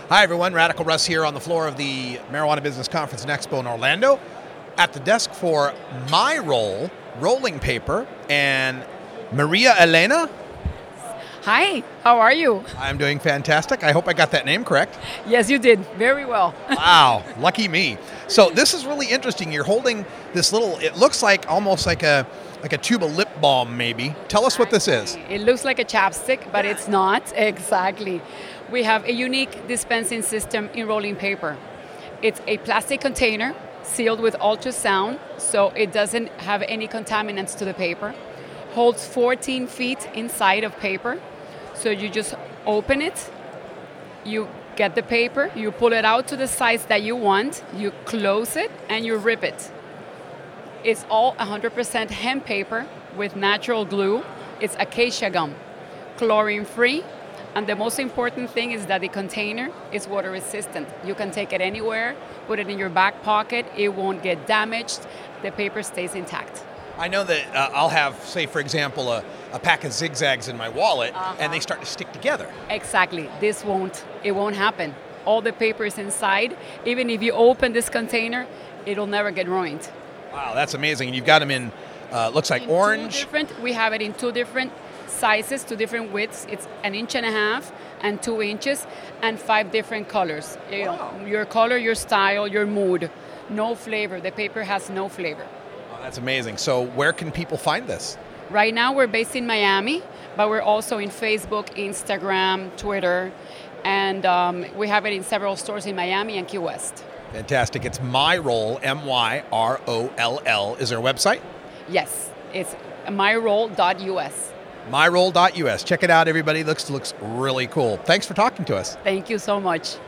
Hi, everyone. Radical Russ here on the floor of the Marijuana Business Conference and Expo in Orlando at the desk for My Roll rolling paper and Maria Elena. Hi, how are you? I'm doing fantastic. I hope I got that name correct. Yes, you did. Very well. Wow, lucky me. So this is really interesting. You're holding this little, it looks like almost like a tube of lip balm maybe. Tell us what this is. It looks like a chapstick, but it's not. Exactly. We have a unique dispensing system in rolling paper. It's a plastic container sealed with ultrasound, so it doesn't have any contaminants to the paper. Holds 14 feet inside of paper. So you just open it, you get the paper, you pull it out to the size that you want, you close it, and you rip it. It's all 100% hemp paper with natural glue. It's acacia gum, chlorine-free, and the most important thing is that the container is water resistant. You can take it anywhere, put it in your back pocket, it won't get damaged, the paper stays intact. I know that I'll have, say, for example, a pack of zigzags in my wallet, and they start to stick together. Exactly. It won't happen. All the paper is inside. Even if you open this container, it'll never get ruined. Wow, that's amazing. And you've got them in, looks like orange. We have it in two different sizes, two different widths. It's 1.5 inches and 2 inches, and 5 different colors. Wow. Your color, your style, your mood. No flavor. The paper has no flavor. Oh, that's amazing. So where can people find this? Right now we're based in Miami, but we're also in Facebook, Instagram, Twitter, and we have it in several stores in Miami and Key West. Fantastic. It's MyRoll, MYROLL. Is there a website? Yes, it's myroll.us. MyRoll.us. Check it out, everybody. Looks really cool. Thanks for talking to us. Thank you so much.